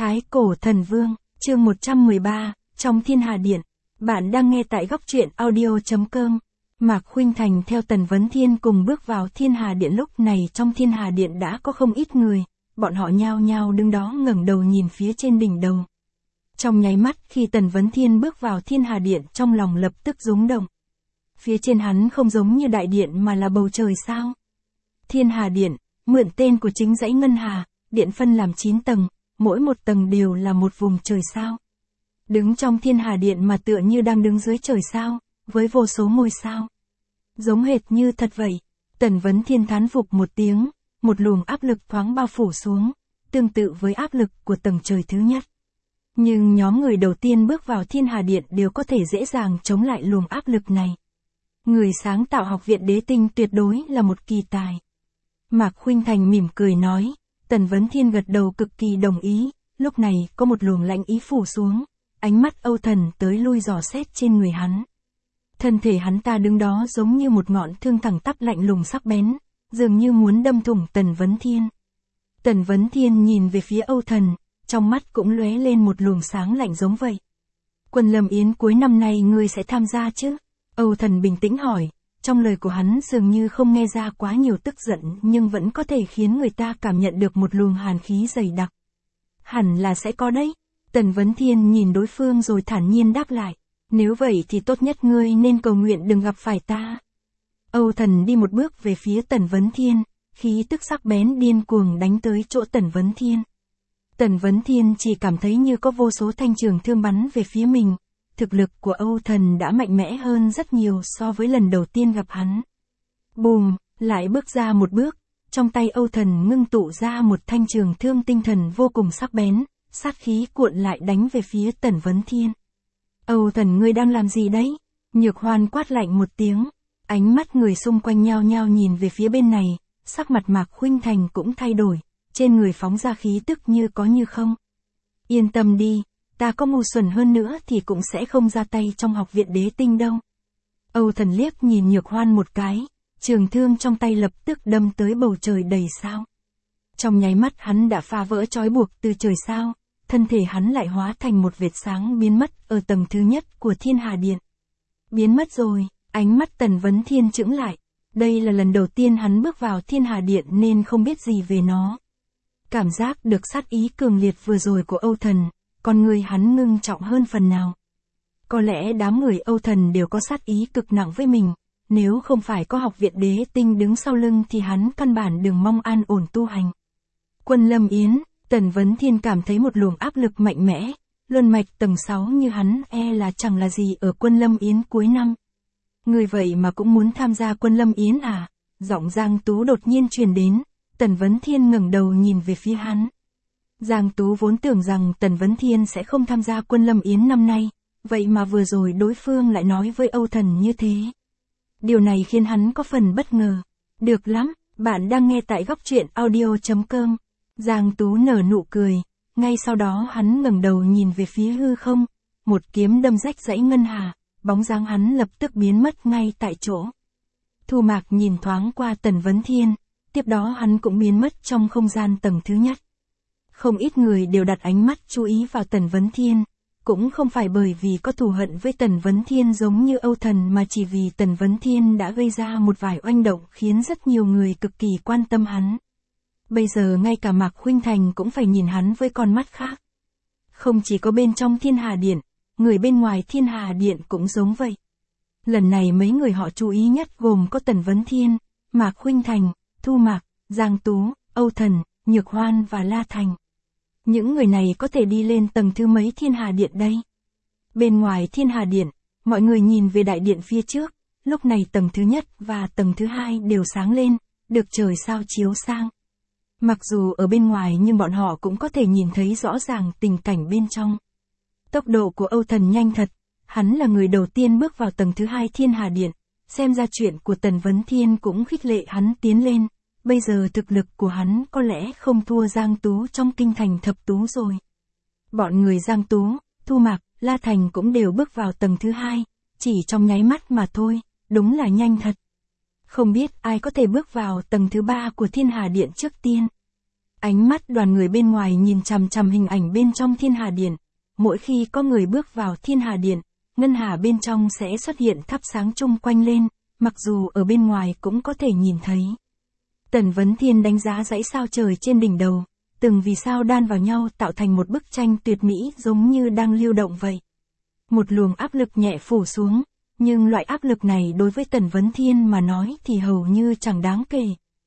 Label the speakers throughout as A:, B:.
A: Thái Cổ Thần Vương, chương 113, trong Thiên Hà Điện. Bạn đang nghe tại góc truyện audio.com. Mạc Khuynh Thành theo Tần Vấn Thiên cùng bước vào Thiên Hà Điện. Lúc này trong Thiên Hà Điện đã có không ít người, bọn họ nhao nhao đứng đó ngẩng đầu nhìn phía trên đỉnh đầu. Trong nháy mắt khi Tần Vấn Thiên bước vào Thiên Hà Điện, trong lòng lập tức rung động. Phía trên hắn không giống như đại điện mà là bầu trời sao. Thiên Hà Điện, mượn tên của chính dãy Ngân Hà, điện phân làm 9 tầng, mỗi một tầng đều là một vùng trời sao. Đứng trong Thiên Hà Điện mà tựa như đang đứng dưới trời sao, với vô số ngôi sao. Giống hệt như thật vậy. Tần Vấn Thiên thán phục một tiếng, một luồng áp lực thoáng bao phủ xuống, tương tự với áp lực của tầng trời thứ nhất. Nhưng nhóm người đầu tiên bước vào Thiên Hà Điện đều có thể dễ dàng chống lại luồng áp lực này. Người sáng tạo Học viện Đế Tinh tuyệt đối là một kỳ tài. Mạc Khuynh Thành mỉm cười nói. Tần Vấn Thiên gật đầu cực kỳ đồng ý. Lúc này có một luồng lạnh ý phủ xuống, ánh mắt Âu Thần tới lui dò xét trên người hắn. Thân thể hắn ta đứng đó giống như một ngọn thương thẳng tắp lạnh lùng sắc bén, dường như muốn đâm thủng Tần Vấn Thiên. Tần Vấn Thiên nhìn về phía Âu Thần, trong mắt cũng lóe lên một luồng sáng lạnh giống vậy. Quân Lâm Yến cuối năm nay ngươi sẽ tham gia chứ? Âu Thần bình tĩnh hỏi. Trong lời của hắn dường như không nghe ra quá nhiều tức giận, nhưng vẫn có thể khiến người ta cảm nhận được một luồng hàn khí dày đặc. Hẳn là sẽ có đấy. Tần Vấn Thiên nhìn đối phương rồi thản nhiên đáp lại. Nếu vậy thì tốt nhất ngươi nên cầu nguyện đừng gặp phải ta. Âu Thần đi một bước về phía Tần Vấn Thiên, khí tức sắc bén điên cuồng đánh tới chỗ Tần Vấn Thiên. Tần Vấn Thiên chỉ cảm thấy như có vô số thanh trường thương bắn về phía mình. Thực lực của Âu Thần đã mạnh mẽ hơn rất nhiều so với lần đầu tiên gặp hắn. Bùm, lại bước ra một bước, trong tay Âu Thần ngưng tụ ra một thanh trường thương tinh thần vô cùng sắc bén, sát khí cuộn lại đánh về phía Tần Vấn Thiên. Âu Thần ngươi đang làm gì đấy? Nhược Hoan quát lạnh một tiếng, ánh mắt người xung quanh nhao nhao nhìn về phía bên này, sắc mặt Mạc Khuynh Thành cũng thay đổi, trên người phóng ra khí tức như có như không. Yên tâm đi. Ta có ngu xuẩn hơn nữa thì cũng sẽ không ra tay trong Học viện Đế Tinh đâu. Âu Thần liếc nhìn Nhược Hoan một cái, trường thương trong tay lập tức đâm tới bầu trời đầy sao. Trong nháy mắt hắn đã phá vỡ trói buộc từ trời sao, thân thể hắn lại hóa thành một vệt sáng biến mất ở tầng thứ nhất của Thiên Hà Điện. Biến mất rồi, ánh mắt Tần Vấn Thiên chững lại. Đây là lần đầu tiên hắn bước vào Thiên Hà Điện nên không biết gì về nó. Cảm giác được sát ý cường liệt vừa rồi của Âu Thần. Con người hắn ngưng trọng hơn phần nào. Có lẽ đám người Âu Thần đều có sát ý cực nặng với mình, nếu không phải có Học viện Đế Tinh đứng sau lưng thì hắn căn bản đừng mong an ổn tu hành. Quân Lâm Yến, Tần Vấn Thiên cảm thấy một luồng áp lực mạnh mẽ, luân mạch tầng 6 như hắn là chẳng là gì ở Quân Lâm Yến cuối năm. Người vậy mà cũng muốn tham gia Quân Lâm Yến à? Giọng Giang Tú đột nhiên truyền đến, Tần Vấn Thiên ngẩng đầu nhìn về phía hắn. Giang Tú vốn tưởng rằng Tần Vấn Thiên sẽ không tham gia Quân Lâm Yến năm nay, vậy mà vừa rồi đối phương lại nói với Âu Thần như thế. Điều này khiến hắn có phần bất ngờ. Được lắm, bạn đang nghe tại góc truyện audio.com. Giang Tú nở nụ cười, ngay sau đó hắn ngẩng đầu nhìn về phía hư không, một kiếm đâm rách dãy Ngân Hà, bóng dáng hắn lập tức biến mất ngay tại chỗ. Thu Mạc nhìn thoáng qua Tần Vấn Thiên, tiếp đó hắn cũng biến mất trong không gian tầng thứ nhất. Không ít người đều đặt ánh mắt chú ý vào Tần Vấn Thiên, cũng không phải bởi vì có thù hận với Tần Vấn Thiên giống như Âu Thần mà chỉ vì Tần Vấn Thiên đã gây ra một vài oanh động khiến rất nhiều người cực kỳ quan tâm hắn. Bây giờ ngay cả Mạc Khuynh Thành cũng phải nhìn hắn với con mắt khác. Không chỉ có bên trong Thiên Hà Điện, người bên ngoài Thiên Hà Điện cũng giống vậy. Lần này mấy người họ chú ý nhất gồm có Tần Vấn Thiên, Mạc Khuynh Thành, Thu Mạc, Giang Tú, Âu Thần, Nhược Hoan và La Thành. Những người này có thể đi lên tầng thứ mấy Thiên Hà Điện đây? Bên ngoài Thiên Hà Điện, mọi người nhìn về đại điện phía trước, lúc này tầng thứ nhất và tầng thứ hai đều sáng lên, được trời sao chiếu sang. Mặc dù ở bên ngoài nhưng bọn họ cũng có thể nhìn thấy rõ ràng tình cảnh bên trong. Tốc độ của Âu Thần nhanh thật, hắn là người đầu tiên bước vào tầng thứ hai Thiên Hà Điện, xem ra chuyện của Tần Vấn Thiên cũng khích lệ hắn tiến lên. Bây giờ thực lực của hắn có lẽ không thua Giang Tú trong kinh thành thập tú rồi. Bọn người Giang Tú, Thu Mạc, La Thành cũng đều bước vào tầng thứ hai, chỉ trong nháy mắt mà thôi, đúng là nhanh thật. Không biết ai có thể bước vào tầng thứ ba của Thiên Hà Điện trước tiên. Ánh mắt đoàn người bên ngoài nhìn chằm chằm hình ảnh bên trong Thiên Hà Điện. Mỗi khi có người bước vào Thiên Hà Điện, ngân hà bên trong sẽ xuất hiện thắp sáng chung quanh lên, mặc dù ở bên ngoài cũng có thể nhìn thấy. Tần Vấn Thiên đánh giá dãy sao trời trên đỉnh đầu, từng vì sao đan vào nhau tạo thành một bức tranh tuyệt mỹ giống như đang lưu động vậy. Một luồng áp lực nhẹ phủ xuống, nhưng loại áp lực này đối với Tần Vấn Thiên mà nói thì hầu như chẳng đáng kể.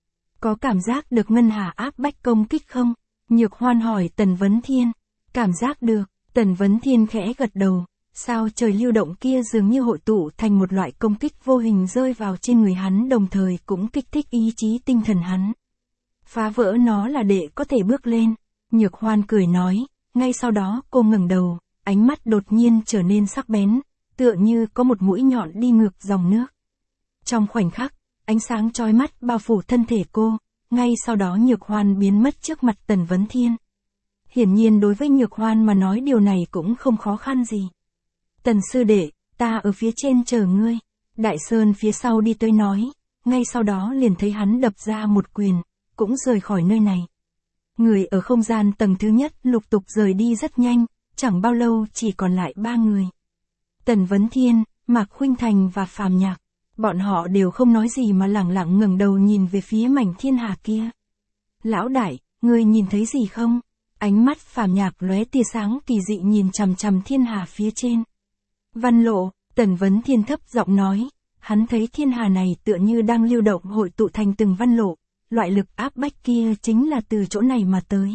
A: Có cảm giác được ngân hà áp bách công kích không? Nhược Hoan hỏi Tần Vấn Thiên. Cảm giác được, Tần Vấn Thiên khẽ gật đầu, sao trời lưu động kia dường như hội tụ thành một loại công kích vô hình rơi vào trên người hắn, đồng thời cũng kích thích ý chí tinh thần hắn. Phá vỡ nó là để có thể bước lên. Nhược Hoan cười nói, ngay sau đó cô ngẩng đầu, ánh mắt đột nhiên trở nên sắc bén, tựa như có một mũi nhọn đi ngược dòng nước. Trong khoảnh khắc, ánh sáng chói mắt bao phủ thân thể cô, ngay sau đó Nhược Hoan biến mất trước mặt Tần Vấn Thiên. Hiển nhiên đối với Nhược Hoan mà nói điều này cũng không khó khăn gì. Tần sư đệ, ta ở phía trên chờ ngươi. Đại Sơn phía sau đi tới nói, ngay sau đó liền thấy hắn đập ra một quyền, cũng rời khỏi nơi này. Người ở không gian tầng thứ nhất lục tục rời đi rất nhanh, chẳng bao lâu chỉ còn lại 3 người. Tần Vấn Thiên, Mạc Khuynh Thành và Phàm Nhạc. Bọn họ đều không nói gì mà lẳng lặng ngẩng đầu nhìn về phía mảnh thiên hà kia. Lão đại, ngươi nhìn thấy gì không? Ánh mắt Phàm Nhạc lóe tia sáng kỳ dị nhìn chằm chằm thiên hà phía trên. Văn Lộ, Tần Vấn Thiên thấp giọng nói, hắn thấy thiên hà này tựa như đang lưu động hội tụ thành từng văn lộ, loại lực áp bách kia chính là từ chỗ này mà tới.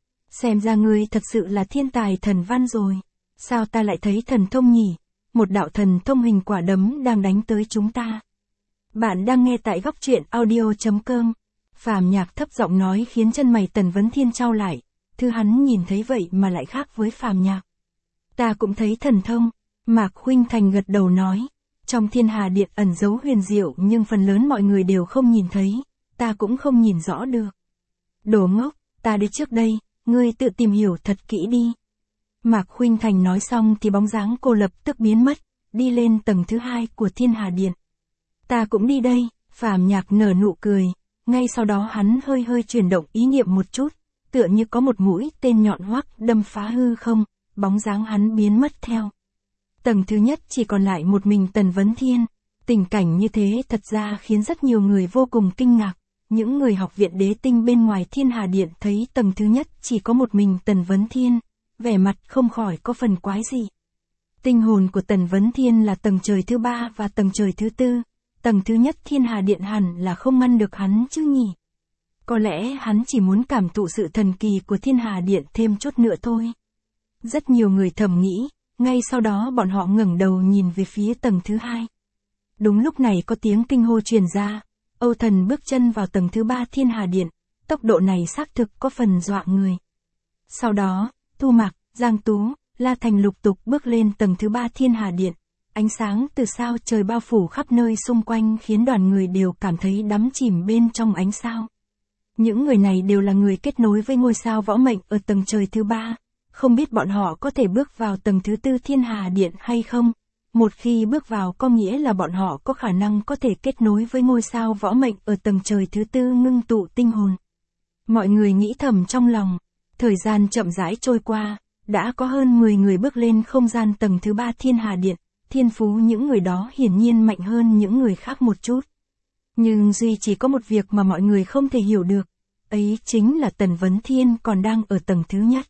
A: Xem ra ngươi thật sự là thiên tài thần văn rồi. Sao ta lại thấy thần thông nhỉ? Một đạo thần thông hình quả đấm đang đánh tới chúng ta. Bạn đang nghe tại góc truyện audio.com. Phàm Nhạc thấp giọng nói khiến chân mày Tần Vấn Thiên chau lại. Thứ hắn nhìn thấy vậy mà lại khác với Phàm Nhạc. Ta cũng thấy thần thông. Mạc Khuynh Thành gật đầu nói. Trong thiên hà điện ẩn giấu huyền diệu nhưng phần lớn mọi người đều không nhìn thấy. Ta cũng không nhìn rõ được. Đồ ngốc, ta đi trước đây, ngươi tự tìm hiểu thật kỹ đi. Mạc Khuynh Thành nói xong thì bóng dáng cô lập tức biến mất, đi lên tầng thứ 2 của thiên hà điện. Ta cũng đi đây, Phàm Nhạc nở nụ cười, ngay sau đó hắn hơi hơi chuyển động ý niệm một chút, tựa như có một mũi tên nhọn hoắc đâm phá hư không, bóng dáng hắn biến mất theo. Tầng thứ nhất chỉ còn lại một mình Tần Vấn Thiên. Tình cảnh như thế thật ra khiến rất nhiều người vô cùng kinh ngạc. Những người học viện đế tinh bên ngoài thiên hà điện thấy tầng thứ nhất chỉ có một mình Tần Vấn Thiên, vẻ mặt không khỏi có phần quái dị. Tinh hồn của Tần Vấn Thiên là tầng trời thứ 3 và tầng trời thứ 4, tầng thứ nhất thiên hà điện hẳn là không ngăn được hắn chứ nhỉ. Có lẽ hắn chỉ muốn cảm thụ sự thần kỳ của thiên hà điện thêm chút nữa thôi. Rất nhiều người thầm nghĩ, ngay sau đó bọn họ ngẩng đầu nhìn về phía tầng thứ 2. Đúng lúc này có tiếng kinh hô truyền ra, Âu Thần bước chân vào tầng thứ 3 thiên hà điện, tốc độ này xác thực có phần dọa người. Sau đó, Thu Mạc, Giang Tú, La Thành lục tục bước lên tầng thứ 3 thiên hà điện. Ánh sáng từ sao trời bao phủ khắp nơi xung quanh khiến đoàn người đều cảm thấy đắm chìm bên trong ánh sao. Những người này đều là người kết nối với ngôi sao võ mệnh ở tầng trời thứ 3. Không biết bọn họ có thể bước vào tầng thứ 4 thiên hà điện hay không? Một khi bước vào có nghĩa là bọn họ có khả năng có thể kết nối với ngôi sao võ mệnh ở tầng trời thứ 4 ngưng tụ tinh hồn. Mọi người nghĩ thầm trong lòng. Thời gian chậm rãi trôi qua, đã có hơn 10 người bước lên không gian tầng thứ 3 thiên hà điện. Thiên phú những người đó hiển nhiên mạnh hơn những người khác một chút. Nhưng duy chỉ có một việc mà mọi người không thể hiểu được. Ấy chính là Tần Vấn Thiên còn đang ở tầng thứ nhất.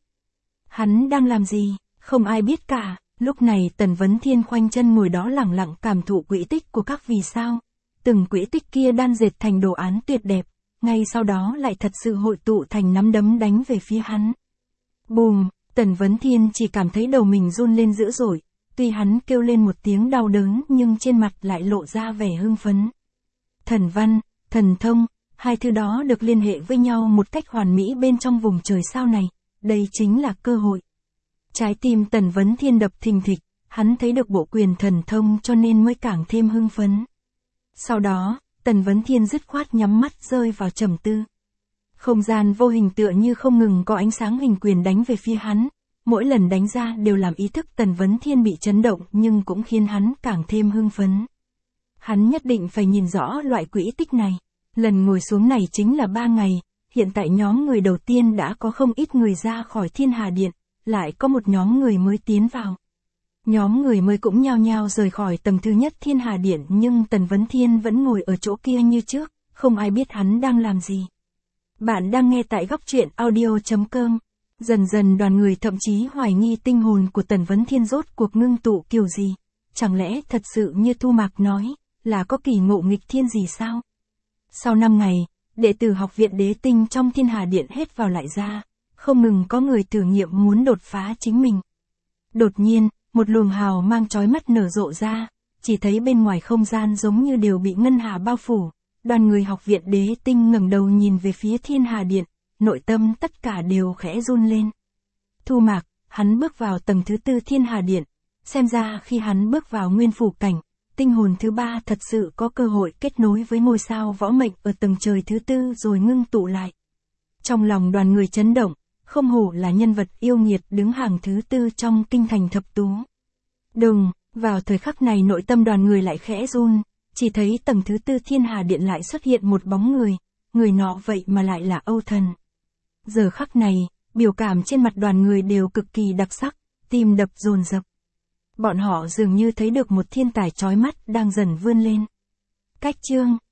A: Hắn đang làm gì? Không ai biết cả. Lúc này Tần Vấn Thiên khoanh chân ngồi đó lẳng lặng cảm thụ quỹ tích của các vì sao. Từng quỹ tích kia đan dệt thành đồ án tuyệt đẹp, ngay sau đó lại thật sự hội tụ thành nắm đấm đánh về phía hắn. Bùm, Tần Vấn Thiên chỉ cảm thấy đầu mình run lên dữ dội, tuy hắn kêu lên một tiếng đau đớn nhưng trên mặt lại lộ ra vẻ hưng phấn. Thần văn, thần thông, hai thứ đó được liên hệ với nhau một cách hoàn mỹ bên trong vùng trời sao này, đây chính là cơ hội. Trái tim Tần Vấn Thiên đập thình thịch, hắn thấy được bộ quyền thần thông cho nên mới càng thêm hưng phấn. Sau đó, Tần Vấn Thiên dứt khoát nhắm mắt rơi vào trầm tư. Không gian vô hình tựa như không ngừng có ánh sáng hình quyền đánh về phía hắn, mỗi lần đánh ra đều làm ý thức Tần Vấn Thiên bị chấn động nhưng cũng khiến hắn càng thêm hưng phấn. Hắn nhất định phải nhìn rõ loại quỹ tích này. Lần ngồi xuống này chính là 3 ngày, hiện tại nhóm người đầu tiên đã có không ít người ra khỏi Thiên Hà Điện, lại có một nhóm người mới tiến vào. Nhóm người mới cũng nhao nhao rời khỏi tầng thứ nhất Thiên Hà Điện, nhưng Tần Vấn Thiên vẫn ngồi ở chỗ kia như trước, không ai biết hắn đang làm gì. Bạn đang nghe tại góc truyện audio.com. Dần dần đoàn người thậm chí hoài nghi tinh hồn của Tần Vấn Thiên rốt cuộc ngưng tụ kiểu gì. Chẳng lẽ thật sự như Thu Mạc nói, là có kỳ ngộ nghịch thiên gì sao? Sau 5 ngày, đệ tử học viện Đế Tinh trong Thiên Hà Điện hết vào lại ra, không ngừng có người thử nghiệm muốn đột phá chính mình. Đột nhiên, một luồng hào mang chói mắt nở rộ ra, chỉ thấy bên ngoài không gian giống như đều bị ngân hà bao phủ. Đoàn người học viện Đế Tinh ngẩng đầu nhìn về phía Thiên Hà Điện, nội tâm tất cả đều khẽ run lên. Thu Mạc, hắn bước vào tầng thứ 4 Thiên Hà Điện, xem ra khi hắn bước vào nguyên phủ cảnh, tinh hồn thứ 3 thật sự có cơ hội kết nối với ngôi sao võ mệnh ở tầng trời thứ 4 rồi ngưng tụ lại. Trong lòng đoàn người chấn động, không hổ là nhân vật yêu nghiệt đứng hàng thứ 4 trong kinh thành thập tú. Đùng, vào thời khắc này nội tâm đoàn người lại khẽ run, chỉ thấy tầng thứ 4 Thiên Hà Điện lại xuất hiện một bóng người nọ vậy mà lại là Âu Thần. Giờ khắc này, biểu cảm trên mặt đoàn người đều cực kỳ đặc sắc, tim đập dồn dập. Bọn họ dường như thấy được một thiên tài chói mắt đang dần vươn lên. Cách chương